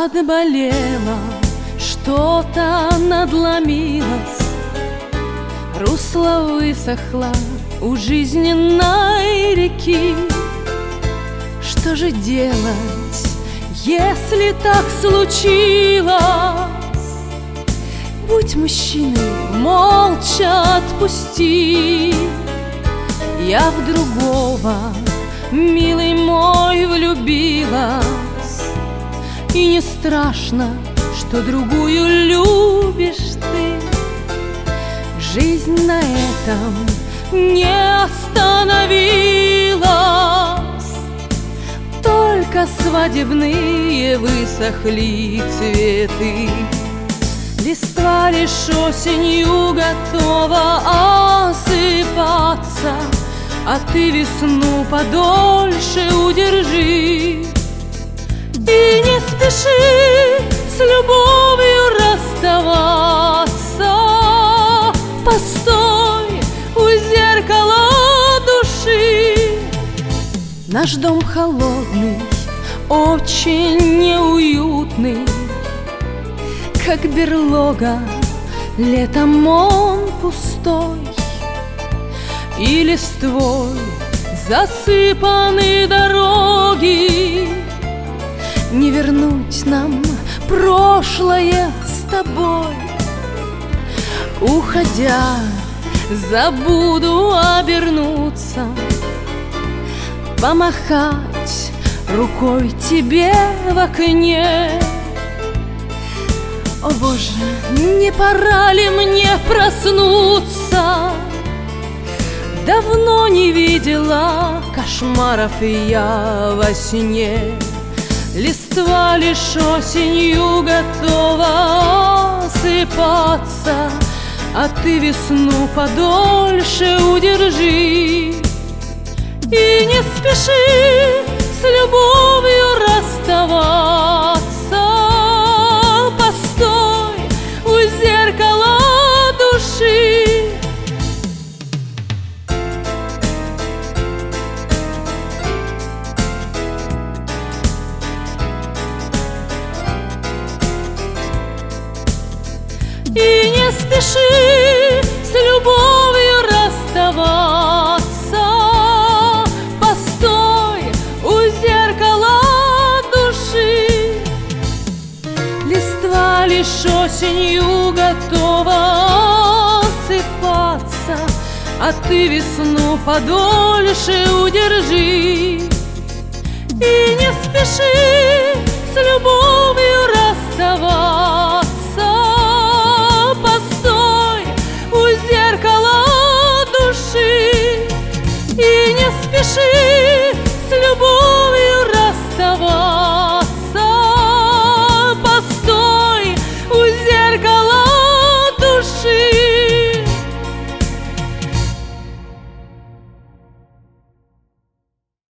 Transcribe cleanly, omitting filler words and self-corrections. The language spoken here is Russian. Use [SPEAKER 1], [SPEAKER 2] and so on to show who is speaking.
[SPEAKER 1] Отболело, что-то надломилось, русло высохло у жизненной реки. Что же делать, если так случилось? Будь мужчиной, молча отпусти. Я в другого, милый мой, влюбилась, и не страшно, что другую любишь ты. Жизнь на этом не остановилась, только свадебные высохли цветы. Листва лишь осенью готова осыпаться, а ты весну подольше удержи. И не спеши с любовью расставаться, постой у зеркала души. Наш дом холодный, очень неуютный, как берлога, летом он пустой. И листвой засыпаны дороги, не вернуть нам прошлое с тобой. Уходя, забуду обернуться, помахать рукой тебе в окне. О Боже, не пора ли мне проснуться? Давно не видела кошмаров я во сне. Листва лишь осенью готова осыпаться, а ты весну подольше удержи. И не спеши с любовью расставаться, постой у зеркала души. И не спеши с любовью расставаться, постой у зеркала души. Листва лишь осенью готова осыпаться, а ты весну подольше удержи. И не спеши с любовью расставаться,